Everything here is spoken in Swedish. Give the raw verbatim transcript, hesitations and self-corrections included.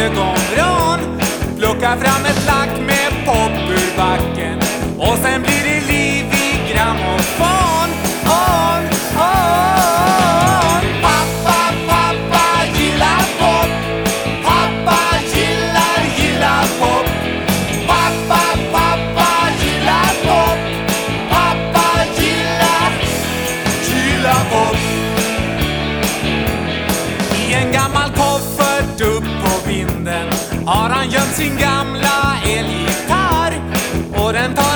ögonvrån. Plockar fram ett lack med pop ur backen. Och sen blir det liv i grammofon. On, on. Pappa, pappa gillar pop. Pappa gillar, gillar pop. Pappa, pappa gillar pop. Pappa gillar, gillar pop. I en gammal koffert upp på vinden har han gömt sin gamla elgitarr. Och den tar